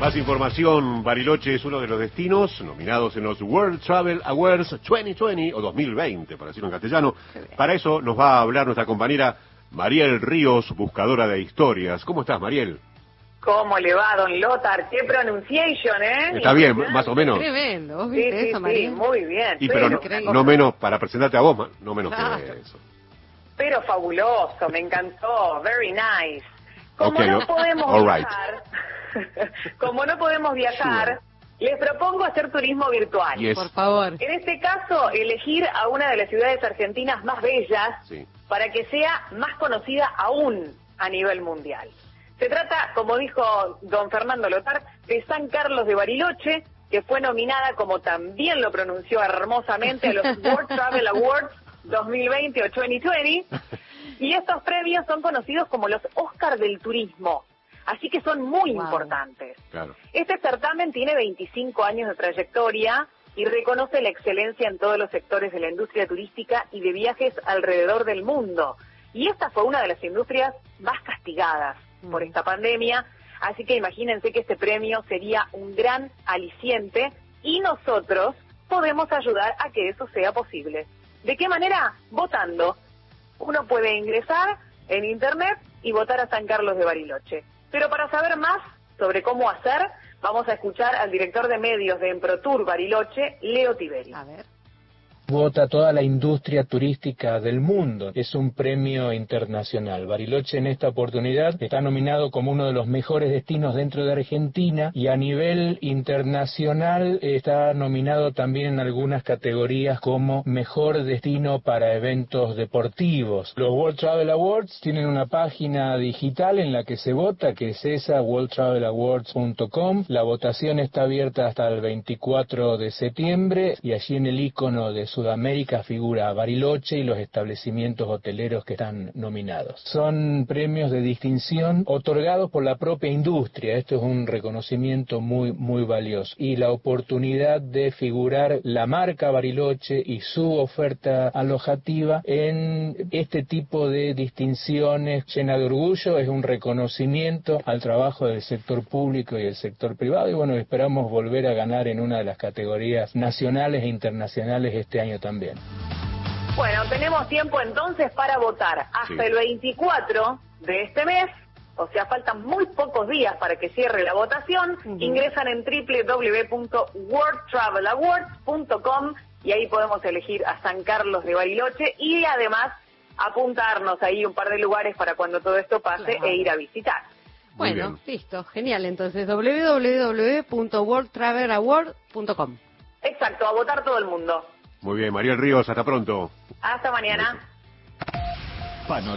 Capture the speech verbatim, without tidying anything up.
Más información, Bariloche es uno de los destinos nominados en los World Travel Awards dos mil veinte o dos mil veinte, para decirlo en castellano. Para eso nos va a hablar nuestra compañera Mariel Ríos, buscadora de historias. ¿Cómo estás, Mariel? ¿Cómo le va, don Lothar? ¡Qué pronunciation, eh! Está bien, más o menos. Tremendo, ¿vos viste sí, eso, sí, Mariel? sí, muy bien. Y pero, pero no, no menos, para presentarte a vos, no menos claro. que eso. Pero fabuloso, me encantó, very nice. Como okay, no no. podemos All viajar, right. como no podemos viajar, sure. les propongo hacer turismo virtual. Yes. Por favor. En este caso, elegir a una de las ciudades argentinas más bellas sí. para que sea más conocida aún a nivel mundial. Se trata, como dijo don Fernando Lothar, de San Carlos de Bariloche, que fue nominada, como también lo pronunció hermosamente, a los World Travel Awards dos mil veinte o dos mil veinte, y estos premios son conocidos como los Oscar del Turismo, así que son muy wow. importantes. Claro. Este certamen tiene veinticinco años de trayectoria y reconoce la excelencia en todos los sectores de la industria turística y de viajes alrededor del mundo, y esta fue una de las industrias más castigadas por esta pandemia, así que imagínense que este premio sería un gran aliciente y nosotros podemos ayudar a que eso sea posible. ¿De qué manera? Votando. Uno puede ingresar en internet y votar a San Carlos de Bariloche. Pero para saber más sobre cómo hacer, vamos a escuchar al director de medios de Emprotour Bariloche, Leo Tiberi. A ver. Vota toda la industria turística del mundo. Es un premio internacional. Bariloche en esta oportunidad está nominado como uno de los mejores destinos dentro de Argentina y a nivel internacional está nominado también en algunas categorías como mejor destino para eventos deportivos. Los World Travel Awards tienen una página digital en la que se vota, que es esa, world travel awards punto com. La votación está abierta hasta el veinticuatro de septiembre y allí en el icono de Sudamérica figura Bariloche y los establecimientos hoteleros que están nominados. Son premios de distinción otorgados por la propia industria. Esto es un reconocimiento muy, muy valioso. Y la oportunidad de figurar la marca Bariloche y su oferta alojativa en este tipo de distinciones llena de orgullo es un reconocimiento al trabajo del sector público y del sector privado. Y bueno, esperamos volver a ganar en una de las categorías nacionales e internacionales este año también. Bueno, tenemos tiempo entonces para votar hasta sí. el veinticuatro de este mes, o sea, faltan muy pocos días para que cierre la votación. Uh-huh. Ingresan en doble u doble u doble u punto world travel awards punto com y ahí podemos elegir a San Carlos de Bariloche y además apuntarnos ahí un par de lugares para cuando todo esto pase claro. e ir a visitar. Bueno, listo, genial. Entonces, doble u doble u doble u punto world travel awards punto com. Exacto, a votar todo el mundo. Muy bien, Mariel Ríos, hasta pronto. Hasta mañana.